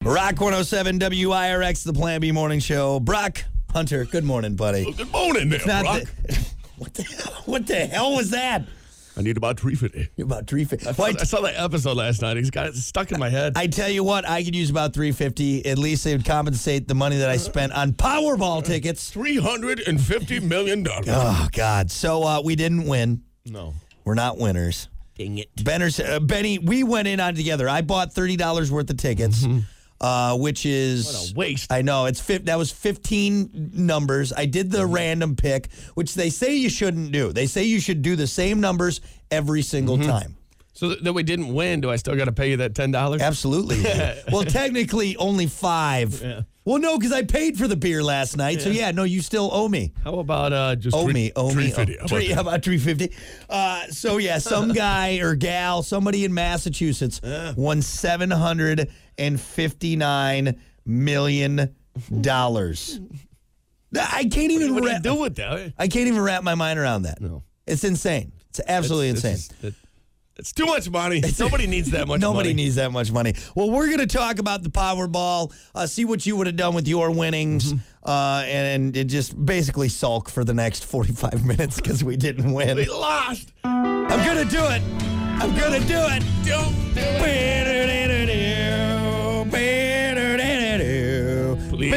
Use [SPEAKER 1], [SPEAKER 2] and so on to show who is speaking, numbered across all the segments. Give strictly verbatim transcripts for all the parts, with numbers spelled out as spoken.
[SPEAKER 1] Rock one oh seven W I R X, the Plan B Morning Show. Brock Hunter, good morning, buddy.
[SPEAKER 2] Well, good morning there,
[SPEAKER 1] Not
[SPEAKER 2] Brock.
[SPEAKER 1] the- what, the hell, what the hell was that?
[SPEAKER 2] I need about three fifty.
[SPEAKER 1] You're about three fifty.
[SPEAKER 2] I, saw- I saw that episode last night. It's got it stuck in my head.
[SPEAKER 1] I tell you what, I could use about three fifty. At least it would compensate the money that I spent on Powerball tickets.
[SPEAKER 2] three hundred fifty million dollars.
[SPEAKER 1] Oh, God. So uh, we didn't win.
[SPEAKER 2] No.
[SPEAKER 1] We're not winners.
[SPEAKER 2] Dang it.
[SPEAKER 1] Benner's, uh, Benny, we went in on together. I bought thirty dollars worth of tickets, mm-hmm. uh, which is...
[SPEAKER 2] What a waste.
[SPEAKER 1] I know. It's fi- That was fifteen numbers. I did the mm-hmm. random pick, which they say you shouldn't do. They say you should do the same numbers every single mm-hmm. time.
[SPEAKER 2] So that we didn't win, do I still got to pay you that ten dollars?
[SPEAKER 1] Absolutely. Well, technically only five. Yeah. Well, no, because I paid for the beer last night. Yeah. So, yeah, no, you still owe me.
[SPEAKER 2] How about uh, just
[SPEAKER 1] owe
[SPEAKER 2] three,
[SPEAKER 1] me, owe
[SPEAKER 2] three
[SPEAKER 1] me,
[SPEAKER 2] fifty?
[SPEAKER 1] Owe, three, how about three fifty? Uh, so, yeah, some guy or gal, somebody in Massachusetts yeah. won seven hundred fifty-nine million dollars. I can't even
[SPEAKER 2] what do
[SPEAKER 1] wrap,
[SPEAKER 2] you do with that?
[SPEAKER 1] I can't even wrap my mind around that.
[SPEAKER 2] No.
[SPEAKER 1] It's insane. It's absolutely
[SPEAKER 2] it's,
[SPEAKER 1] insane.
[SPEAKER 2] It's, it's, it's too much money. Nobody needs that much
[SPEAKER 1] Nobody
[SPEAKER 2] money.
[SPEAKER 1] needs that much money. Well, we're going to talk about the Powerball, uh, see what you would have done with your winnings, mm-hmm. uh, and, and just basically sulk for the next forty-five minutes because we didn't win.
[SPEAKER 2] We lost.
[SPEAKER 1] I'm going to do it. I'm going to do it.
[SPEAKER 2] Don't do it. Please,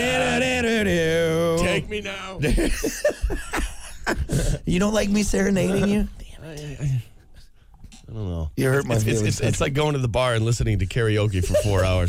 [SPEAKER 2] God. Take me now.
[SPEAKER 1] You don't like me serenading you?
[SPEAKER 2] Damn it. I, I, I don't know.
[SPEAKER 1] You hurt my
[SPEAKER 2] it's,
[SPEAKER 1] feelings.
[SPEAKER 2] It's, it's, it's like going to the bar and listening to karaoke for four hours.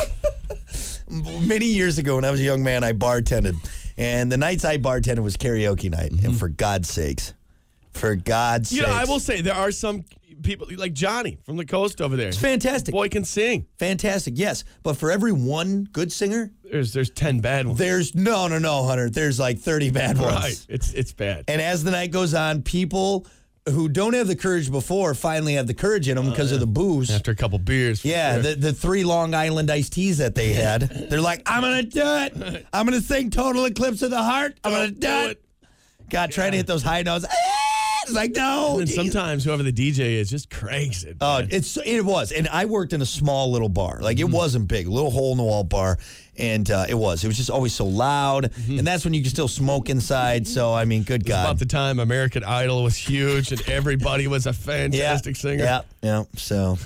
[SPEAKER 1] Many years ago when I was a young man, I bartended. And the nights I bartended was karaoke night. Mm-hmm. And for God's sakes, for God's sakes.
[SPEAKER 2] You know, I will say there are some people like Johnny from the coast over there.
[SPEAKER 1] It's fantastic.
[SPEAKER 2] Boy can sing.
[SPEAKER 1] Fantastic, yes. But for every one good singer,
[SPEAKER 2] there's there's ten bad ones.
[SPEAKER 1] There's no, no, no, Hunter. There's like thirty bad ones.
[SPEAKER 2] Right. It's it's bad.
[SPEAKER 1] And as the night goes on, people who don't have the courage before finally have the courage in them because uh, of the booze.
[SPEAKER 2] After a couple beers.
[SPEAKER 1] Yeah,
[SPEAKER 2] sure.
[SPEAKER 1] the, the three Long Island iced teas that they had. They're like, I'm going to do it. I'm going to sing Total Eclipse of the Heart. I'm going to do it. God, trying to hit those high notes. It's like, no.
[SPEAKER 2] And sometimes whoever the D J is just cranks it.
[SPEAKER 1] Oh, uh, it's it was. And I worked in a small little bar. Like, it mm-hmm. wasn't big. A little hole-in-the-wall bar. And uh, it was. It was just always so loud. Mm-hmm. And that's when you can still smoke inside. So, I mean, good
[SPEAKER 2] it was
[SPEAKER 1] God.
[SPEAKER 2] about the time American Idol was huge and everybody was a fantastic
[SPEAKER 1] yeah,
[SPEAKER 2] singer.
[SPEAKER 1] Yeah, yeah. So,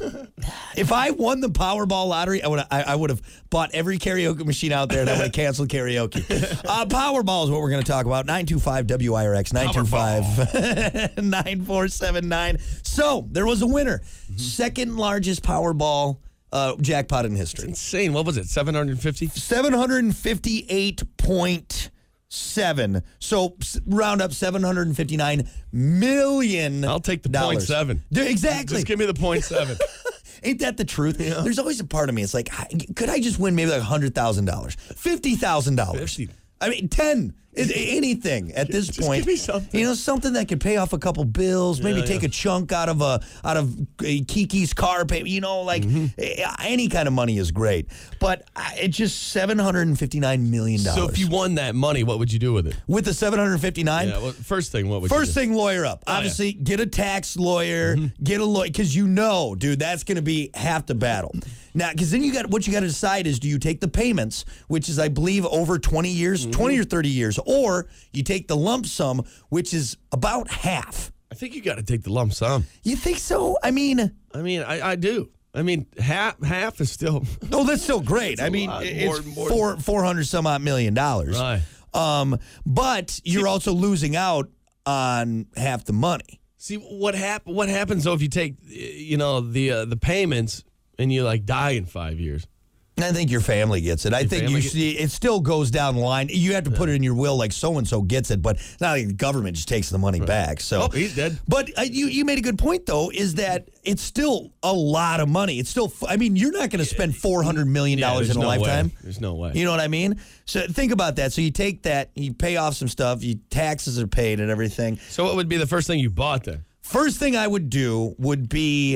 [SPEAKER 1] if I won the Powerball lottery, I would I, I would have bought every karaoke machine out there and I would have canceled karaoke. Uh, Powerball is what we're going to talk about. nine two five W I R X, nine two five, nine four seven nine. So, there was a winner. Mm-hmm. Second largest Powerball Uh, jackpot in history.
[SPEAKER 2] It's insane. What was it? seven hundred fifty?
[SPEAKER 1] seven hundred fifty-eight point seven. So round up seven hundred fifty-nine million.
[SPEAKER 2] I'll take the point seven.
[SPEAKER 1] Exactly.
[SPEAKER 2] Just give me the point seven.
[SPEAKER 1] Ain't that the truth? Yeah. There's always a part of me. It's like, could I just win maybe like one hundred thousand dollars? fifty thousand dollars.
[SPEAKER 2] fifty.
[SPEAKER 1] I mean, ten. Anything at this
[SPEAKER 2] just
[SPEAKER 1] point.
[SPEAKER 2] Give me something.
[SPEAKER 1] You know, something that could pay off a couple bills, maybe
[SPEAKER 2] yeah,
[SPEAKER 1] take
[SPEAKER 2] yeah.
[SPEAKER 1] a chunk out of a out of a Kiki's car payment. You know, like mm-hmm. any kind of money is great. But it's just seven hundred fifty-nine million dollars.
[SPEAKER 2] So if you won that money, what would you do with it?
[SPEAKER 1] With the seven hundred fifty-nine?
[SPEAKER 2] Yeah, well, first thing, what would
[SPEAKER 1] First
[SPEAKER 2] you do?
[SPEAKER 1] thing, lawyer up.
[SPEAKER 2] Oh,
[SPEAKER 1] Obviously,
[SPEAKER 2] yeah.
[SPEAKER 1] get a tax lawyer, mm-hmm. get a lawyer, because you know, dude, that's going to be half the battle. Now, because then you got what you got to decide is, do you take the payments, which is, I believe, over twenty years, mm-hmm. twenty or thirty years, or you take the lump sum, which is about half.
[SPEAKER 2] I think you got to take the lump sum.
[SPEAKER 1] You think so? I mean,
[SPEAKER 2] I mean, I, I do. I mean, half half is still.
[SPEAKER 1] Oh, that's still great. I mean, it's more, more four four hundred some odd million dollars.
[SPEAKER 2] Right.
[SPEAKER 1] Um, but you're See, also losing out on half the money.
[SPEAKER 2] See what hap- What happens though if you take, you know, the uh, the payments and you like die in five years?
[SPEAKER 1] I think your family gets it. I
[SPEAKER 2] your
[SPEAKER 1] think you see it still goes down the line. You have to put it in your will like so-and-so gets it, but it's not like the government just takes the money right. back. So,
[SPEAKER 2] oh, he's dead.
[SPEAKER 1] But uh, you, you made a good point, though, is that it's still a lot of money. It's still, I mean, you're not going to spend four hundred million dollars yeah, in a
[SPEAKER 2] no
[SPEAKER 1] lifetime.
[SPEAKER 2] Way. There's no way.
[SPEAKER 1] You know what I mean? So think about that. So you take that, you pay off some stuff, you taxes are paid and everything.
[SPEAKER 2] So what would be the first thing you bought then?
[SPEAKER 1] First thing I would do would be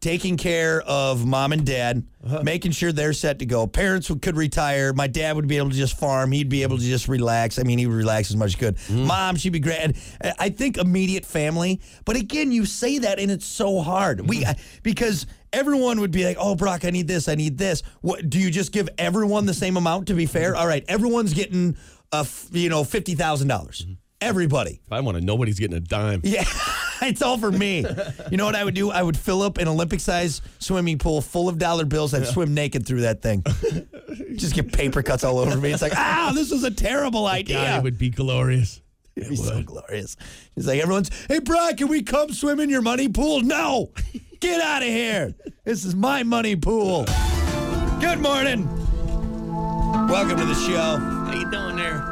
[SPEAKER 1] taking care of mom and dad, uh-huh. making sure they're set to go. Parents would, could retire. My dad would be able to just farm. He'd be able to just relax. I mean, he would relax as much as could. Mm. Mom, she'd be great. And I think immediate family. But again, you say that, and it's so hard. Mm. We because everyone would be like, oh, Brock, I need this, I need this. What, do you just give everyone the same amount, to be fair? All right, everyone's getting, uh, you know, fifty thousand dollars. Mm. Everybody.
[SPEAKER 2] If I want to, nobody's getting a dime.
[SPEAKER 1] Yeah. It's all for me. You know what I would do? I would fill up an Olympic-sized swimming pool full of dollar bills. I'd yeah. swim naked through that thing. Just get paper cuts all over me. It's like, ah, this was a terrible idea.
[SPEAKER 2] God, it would be glorious.
[SPEAKER 1] It'd be it so glorious. It's like everyone's, hey, Brock, can we come swim in your money pool? No. Get out of here. This is my money pool. Good morning. Welcome to the show.
[SPEAKER 2] How you doing there?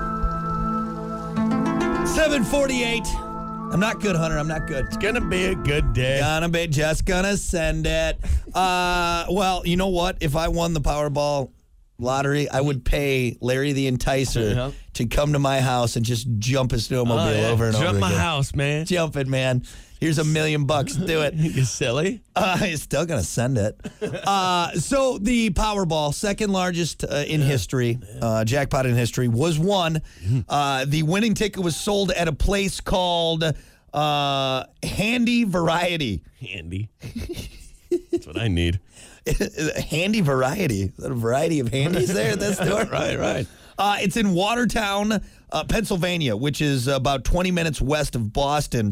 [SPEAKER 1] seven forty-eight. I'm not good, Hunter. I'm not good.
[SPEAKER 2] It's going to be a good day.
[SPEAKER 1] Gonna be just gonna send it. Uh, well, you know what? If I won the Powerball lottery, I would pay Larry the Enticer uh-huh. to come to my house and just jump his snowmobile oh, yeah.
[SPEAKER 2] over
[SPEAKER 1] and
[SPEAKER 2] jump
[SPEAKER 1] over
[SPEAKER 2] again. Jump my house, man.
[SPEAKER 1] Jump it, man. Here's a million bucks. Do it.
[SPEAKER 2] You silly.
[SPEAKER 1] Uh, he's still going to send it. Uh, so the Powerball, second largest uh, in history, uh, jackpot in history, was won. Uh, the winning ticket was sold at a place called uh, Handy Variety.
[SPEAKER 2] Handy. That's what I need.
[SPEAKER 1] Handy Variety. Is that a variety of handies there at that store?
[SPEAKER 2] Right, right.
[SPEAKER 1] Uh, it's in Watertown, uh, Pennsylvania, which is about twenty minutes west of Boston.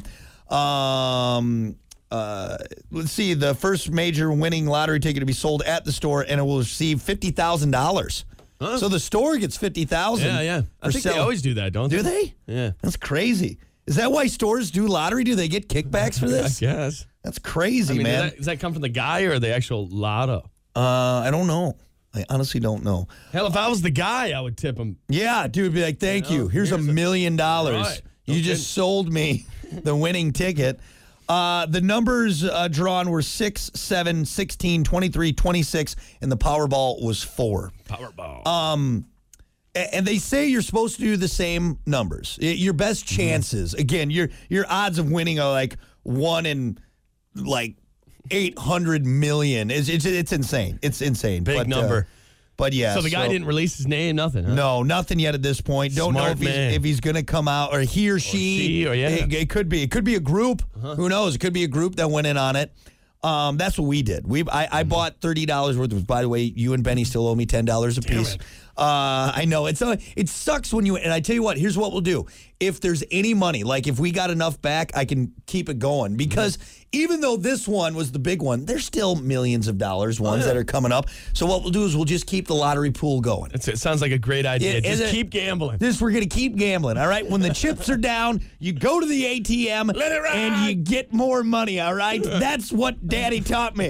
[SPEAKER 1] Um, uh, let's see, the first major winning lottery ticket to be sold at the store, and it will receive fifty thousand dollars. Huh? So the store gets fifty thousand dollars.
[SPEAKER 2] Yeah, yeah. I think selling. They always do that, don't
[SPEAKER 1] do
[SPEAKER 2] they?
[SPEAKER 1] Do they? Yeah. That's crazy. Is that why stores do lottery? Do they get kickbacks for this?
[SPEAKER 2] I guess.
[SPEAKER 1] That's crazy,
[SPEAKER 2] I mean,
[SPEAKER 1] man.
[SPEAKER 2] Does that, does that come from the guy or the actual lotto?
[SPEAKER 1] Uh, I don't know. I honestly don't know.
[SPEAKER 2] Hell, if I was the guy, I would tip him.
[SPEAKER 1] Yeah, dude, be like, thank you. you. Here's, here's a million dollars. Right. You okay. just sold me the winning ticket. Uh, the numbers uh, drawn were six, seven, sixteen, twenty-three, twenty-six, and the Powerball was four.
[SPEAKER 2] Powerball.
[SPEAKER 1] Um, and they say you're supposed to do the same numbers. Your best chances, mm-hmm. again, your your odds of winning are like one in like eight hundred million. It's, it's, it's insane. It's insane.
[SPEAKER 2] Big
[SPEAKER 1] but,
[SPEAKER 2] number.
[SPEAKER 1] Uh, But yeah,
[SPEAKER 2] so the guy so, didn't release his name, nothing. Huh?
[SPEAKER 1] No, nothing yet at this point. Don't
[SPEAKER 2] Smart
[SPEAKER 1] know if
[SPEAKER 2] man.
[SPEAKER 1] he's, if he's going to come out or he or she.
[SPEAKER 2] Or she or yeah.
[SPEAKER 1] It, it could be. It could be a group. Uh-huh. Who knows? It could be a group that went in on it. Um, that's what we did. We I, I mm-hmm. bought thirty dollars worth. Of, by the way, you and Benny still owe me ten dollars a piece. Uh, I know it's uh, it sucks when you and I tell you what. Here's what we'll do. If there's any money, like if we got enough back, I can keep it going because mm-hmm. even though this one was the big one, there's still millions of dollars ones oh, yeah. that are coming up. So what we'll do is we'll just keep the lottery pool going.
[SPEAKER 2] That's, it sounds like a great idea. It, just it, keep gambling.
[SPEAKER 1] This we're gonna keep gambling. All right. When the chips are down, you go to the A T M
[SPEAKER 2] Let it ride.
[SPEAKER 1] and you get more money. All right. That's what Daddy taught me.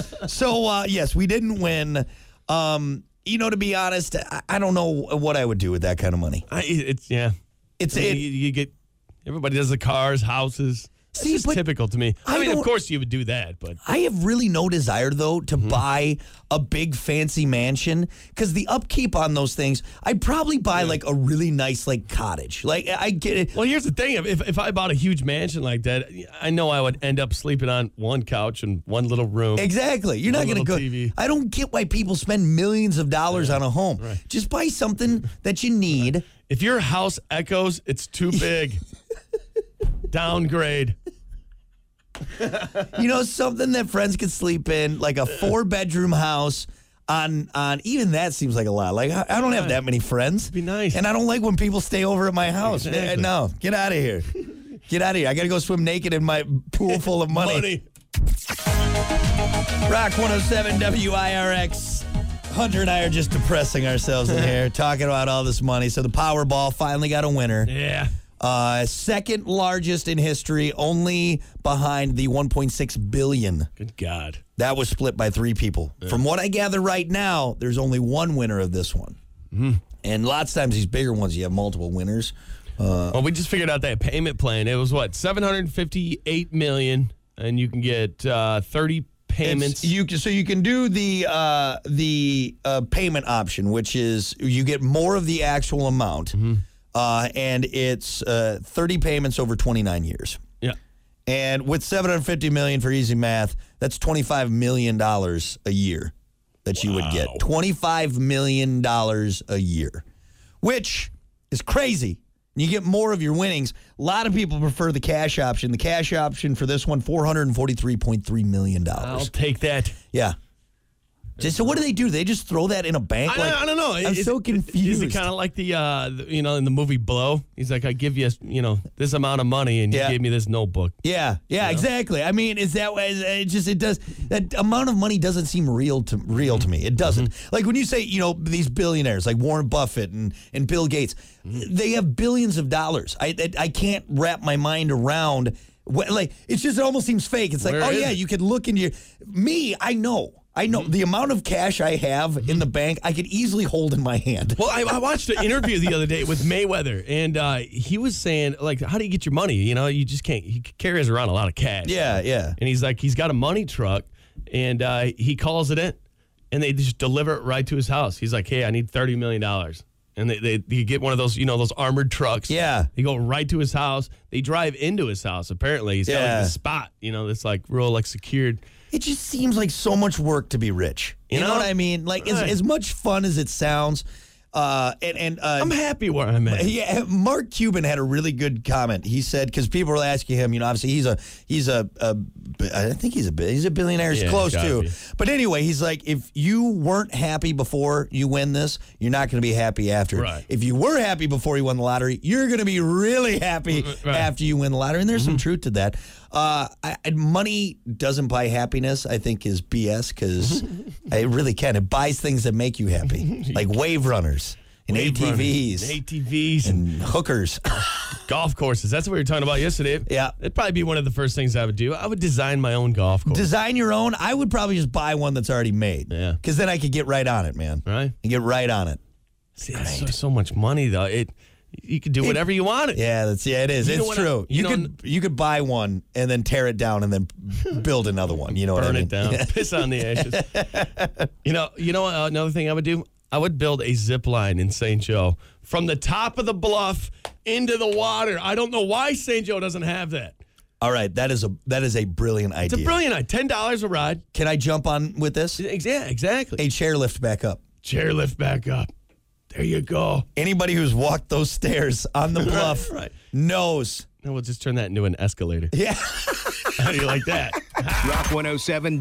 [SPEAKER 1] So uh, yes, we didn't win. Um, You know, to be honest, I, I don't know what I would do with that kind of money.
[SPEAKER 2] I, it's yeah,
[SPEAKER 1] it's
[SPEAKER 2] I mean,
[SPEAKER 1] it,
[SPEAKER 2] you, you get everybody does the cars, houses. It's See, just typical to me. I, I mean, of course you would do that, but
[SPEAKER 1] I have really no desire though to mm-hmm. buy a big fancy mansion because the upkeep on those things. I'd probably buy yeah. like a really nice like cottage. Like I get it.
[SPEAKER 2] Well, here's the thing: if if I bought a huge mansion like that, I know I would end up sleeping on one couch and one little room.
[SPEAKER 1] Exactly. You're not going to go. T V. I don't get why people spend millions of dollars yeah. on a home. Right. Just buy something that you need.
[SPEAKER 2] If your house echoes, it's too big. Downgrade.
[SPEAKER 1] You know, something that friends could sleep in, like a four-bedroom house on, on even that seems like a lot. Like, I, I don't have that many friends.
[SPEAKER 2] It'd be nice.
[SPEAKER 1] And I don't like when people stay over at my house.
[SPEAKER 2] Exactly.
[SPEAKER 1] No, get out of here. Get out of here. I got to go swim naked in my pool full of money.
[SPEAKER 2] money.
[SPEAKER 1] Rock one oh seven W I R X. Hunter and I are just depressing ourselves in here, talking about all this money. So the Powerball finally got a winner.
[SPEAKER 2] Yeah.
[SPEAKER 1] Uh, second largest in history, only behind the one point six billion.
[SPEAKER 2] Good God.
[SPEAKER 1] That was split by three people. Yeah. From what I gather right now, there's only one winner of this one. Mm-hmm. And lots of times these bigger ones, you have multiple winners. Uh,
[SPEAKER 2] well, we just figured out that payment plan. It was what, seven hundred fifty-eight million dollars, and you can get uh, thirty payments.
[SPEAKER 1] You can, so you can do the uh, the uh, payment option, which is you get more of the actual amount. Mm-hmm. Uh, and it's uh, thirty payments over twenty-nine years.
[SPEAKER 2] Yeah.
[SPEAKER 1] And with seven hundred fifty million dollars for easy math, that's twenty-five million dollars a year that you would get. twenty-five million dollars a year, which is crazy. You get more of your winnings. A lot of people prefer the cash option. The cash option for this one, four hundred forty-three point three million dollars.
[SPEAKER 2] I'll take that.
[SPEAKER 1] Yeah. Just, so what do they do? They just throw that in a bank?
[SPEAKER 2] I,
[SPEAKER 1] like,
[SPEAKER 2] I don't know.
[SPEAKER 1] I'm
[SPEAKER 2] Is-
[SPEAKER 1] so confused.
[SPEAKER 2] Is it kind of like the, uh, the, you know, in the movie Blow? He's like, I give you, you know, this amount of money and you
[SPEAKER 1] Yeah.
[SPEAKER 2] gave me this notebook.
[SPEAKER 1] Yeah, yeah, exactly. I mean, is that way? It just it does that amount of money doesn't seem real to real to me. It doesn't.
[SPEAKER 2] Mm-hmm.
[SPEAKER 1] Like when you say, you know, these billionaires like Warren Buffett and, and Bill Gates,
[SPEAKER 2] Mm-hmm.
[SPEAKER 1] they have billions of dollars. I, I I can't wrap my mind around. What, like it's just it almost seems fake. It's like,
[SPEAKER 2] Where
[SPEAKER 1] oh
[SPEAKER 2] is
[SPEAKER 1] yeah,
[SPEAKER 2] it?
[SPEAKER 1] you could look into your me. I know. I know
[SPEAKER 2] Mm-hmm.
[SPEAKER 1] the amount of cash I have in the bank, I could easily hold in my hand.
[SPEAKER 2] Well, I, I watched an interview the other day with Mayweather, and uh, he was saying, like, how do you get your money? You know, you just can't. He carries around a lot of cash.
[SPEAKER 1] Yeah, yeah.
[SPEAKER 2] And he's like, he's got a money truck, and uh, he calls it in, and they just deliver it right to his house. He's like, hey, I need thirty million dollars. And they, they, you get one of those, you know, those armored trucks.
[SPEAKER 1] Yeah.
[SPEAKER 2] They go right to his house. They drive into his house, apparently. He's got
[SPEAKER 1] Yeah.
[SPEAKER 2] like this spot, you know, that's like real, like, secured.
[SPEAKER 1] It just seems like so much work to be rich. You,
[SPEAKER 2] You
[SPEAKER 1] know?
[SPEAKER 2] know?
[SPEAKER 1] what I mean? Like as,
[SPEAKER 2] Right.
[SPEAKER 1] as much fun as it sounds. Uh, and and uh,
[SPEAKER 2] I'm happy where I'm at.
[SPEAKER 1] yeah, Mark Cuban had a really good comment. He said because people were asking him, you know, obviously he's a he's a, a I think he's a he's a billionaire. He's
[SPEAKER 2] Yeah,
[SPEAKER 1] close
[SPEAKER 2] gotta
[SPEAKER 1] to.
[SPEAKER 2] be.
[SPEAKER 1] But anyway, he's like, if you weren't happy before you win this, you're not going to be happy after.
[SPEAKER 2] Right.
[SPEAKER 1] If you were happy before you won the lottery, you're going to be really happy
[SPEAKER 2] Right.
[SPEAKER 1] after you win the lottery. And there's some truth to that. Uh, I, I- money doesn't buy happiness, I think, is B S because it really can. It buys things that make you happy, like wave runners and
[SPEAKER 2] Wave
[SPEAKER 1] A T Vs
[SPEAKER 2] runners, A T Vs and
[SPEAKER 1] and hookers.
[SPEAKER 2] golf courses. That's what we were talking about yesterday.
[SPEAKER 1] Yeah.
[SPEAKER 2] It'd probably be one of the first things I would do. I would design my own golf course.
[SPEAKER 1] Design your own. I would probably just buy one that's already made.
[SPEAKER 2] Yeah.
[SPEAKER 1] Because then I could get right on it, man.
[SPEAKER 2] Right?
[SPEAKER 1] You get right on it.
[SPEAKER 2] See, it's so, so much money, though. It You could do whatever you wanted.
[SPEAKER 1] Yeah, that's yeah, it is.
[SPEAKER 2] You know
[SPEAKER 1] it's
[SPEAKER 2] what I-
[SPEAKER 1] true.
[SPEAKER 2] you
[SPEAKER 1] You,
[SPEAKER 2] know-
[SPEAKER 1] could you could buy one and then tear it down and then build another one. You know what I
[SPEAKER 2] Burn
[SPEAKER 1] mean?
[SPEAKER 2] it down. Piss on the ashes. you know, you know what, uh, another thing I would do? I would build a zip line in Saint Joe from the top of the bluff into the water. I don't know why Saint Joe doesn't have that.
[SPEAKER 1] All right, that is a that is a brilliant idea.
[SPEAKER 2] It's a brilliant idea. ten dollars a ride.
[SPEAKER 1] Can I jump on with this?
[SPEAKER 2] Ex- Yeah, exactly.
[SPEAKER 1] A chairlift back up.
[SPEAKER 2] Chairlift back up. There you go.
[SPEAKER 1] Anybody who's walked those stairs on the bluff
[SPEAKER 2] Right.
[SPEAKER 1] knows.
[SPEAKER 2] Now we'll just turn that into an escalator.
[SPEAKER 1] Yeah.
[SPEAKER 2] How do you like that?
[SPEAKER 3] Rock one oh seven